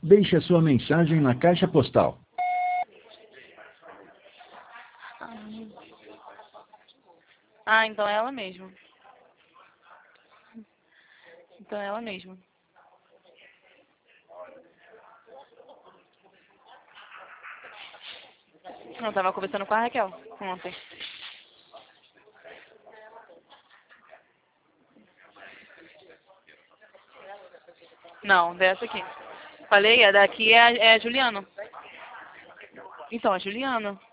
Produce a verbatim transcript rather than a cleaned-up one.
Deixe a sua mensagem na caixa postal. Ah, então é ela mesmo. Então é ela mesmo. Eu tava conversando com a Raquel ontem. Não, dessa aqui. Falei, a daqui é a, é a Juliana. Então, a Juliana.